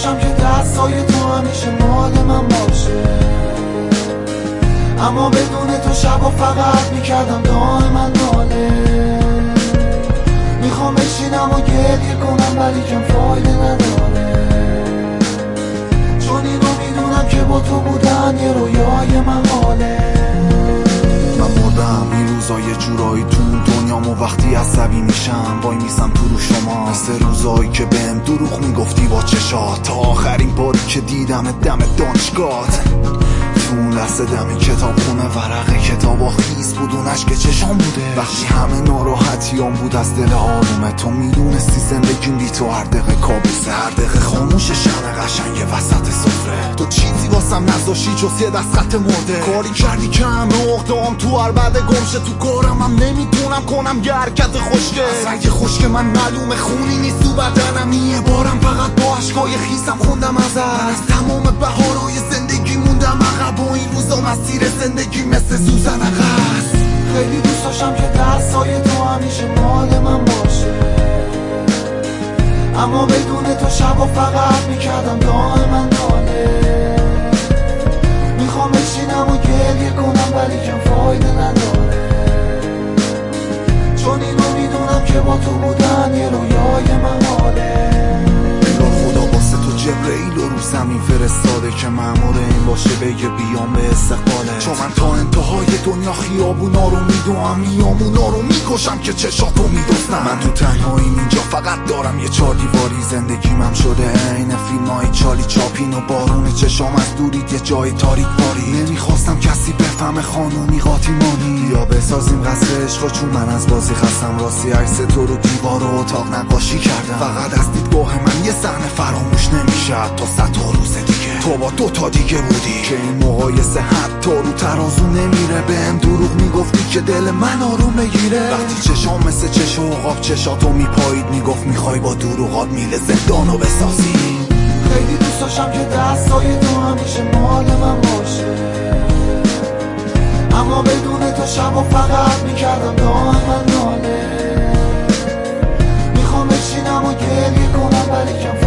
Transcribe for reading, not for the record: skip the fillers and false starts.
داشتم که دستای تو همیشه مال من باشه، اما بدون تو شبا فقط میکردم دائما ناله. میخوام بشینم و گریه کنم ولی کم فایده نداره، چون اینو میدونم که با تو بودن یه رویای من حاله. من مردم این روزا یه جورایی تو دنیامو، وقتی عصبی میشم وای میسم تو رو شما، مثل روزایی که بهم دروغ میگفتی با چشات، تا آخرین باری که دیدم دم دانشگاهت. تو اون لحظه دم کتاب خونه ورق کتابا خیس بود، اون عشق چشام بوده وقتی همه ناراحتیام بود از دل آرومه. تو میدونستی زندگیم بی تو هر دقیقه کابوسه، هر دقیقه خاموش شمع قشنگ وسط سفره. تو چیزی واسم نذاشتی جز یه دست خط مرده، کاری کردی که همه عقده‌ام تو هر بعد گمشه. تو کارم هم نمیتونم کنم یه حرکت خوشگه، از رنگ خشک من معلومه خونی نیست تو بدنم. یه بارم فقط با عشقای خیسم خوندم ازت، از تمام بهارهای زندگی موندم عقب و این روزا مسیر زندگی مثل سوزن عقب. خیلی دوست داشتم که دستای تو همیشه مال من باشه، اما بدون تو شبا فقط میکردم دائما ناله. میخوام بشینم و گریه کنم ولی کم فایده نداره، چون اینو میدونم که با تو بودن یه رویای من حاله. انگار خدا واسه تو جبرئیل رو زمین فرستاده که مأمور این باشه بگه بیام به استقباله. چون من تا انتهای دنیا خیابونا رو میدوام، میامونا رو میکشم که چشاتو میدوستم. من تو تنهاییم اینجا فقط دارم یه چار دیواری، زندگیمم شده عین فیلمای چالی چاپین و بارون چشام از دورید یه جای تاریک باری. نمیخواستم کسی بفهمه خانومی قاطیمانی، بیا بسازیم قصر عشق، چون من از بازی خستم. راستی عکس تو رو دیوار و اتاق نقاشی کردم، فقط از دیدگاه من یه صحنه فراموش نمیشه تا 100 روز دیگه. تو با 2 تا دیگه بودی که این مقایسه حتی رو ترازو نمیره. بهم دروغ میگفتی که دل من آروم بگیره، وقتی چشام مثل چش عقاب چشاتو میپایید میگفت میخوای با دروغات میله زندانو بسازی. خیلی دوست داشتم که دستای تو همیشه مال من باشه، اما بدون تو شبا فقط میکردم دائما ناله. میخوام بشینم و گریه کنم ولی کم